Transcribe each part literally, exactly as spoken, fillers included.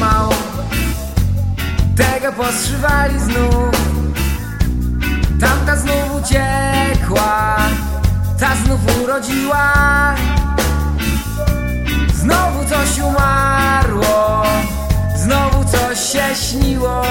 mało, tego poszywali znów. Tamta znów uciekła, ta znów urodziła. Znowu coś umarło, znowu coś się śniło.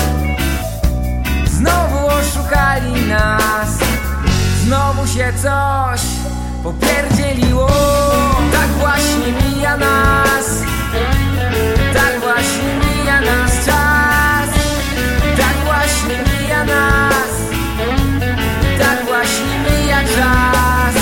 Znowu oszukali nas, znowu się coś popierdzieliło. Tak właśnie mija nas, tak właśnie mija nas czas. Tak właśnie mija nas, tak właśnie mija czas.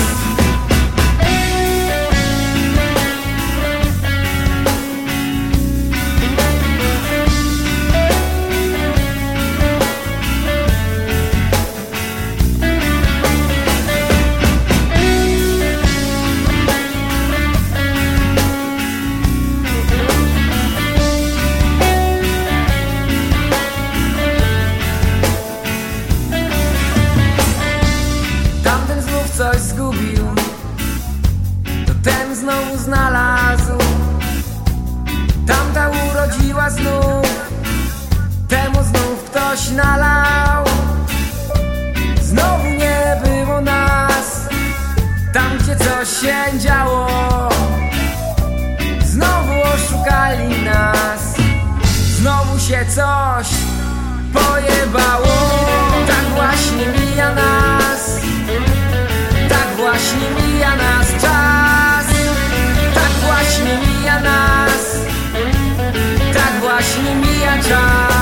Coś zgubił, to ten znowu znalazł. Tamta urodziła znów, temu znów ktoś nalał. Znowu nie było nas, tam gdzie coś się działo. Znowu oszukali nas, znowu się coś pojebało. Tak właśnie mija nas, tak właśnie mija nas czas. Tak właśnie mija nas, tak właśnie mija czas.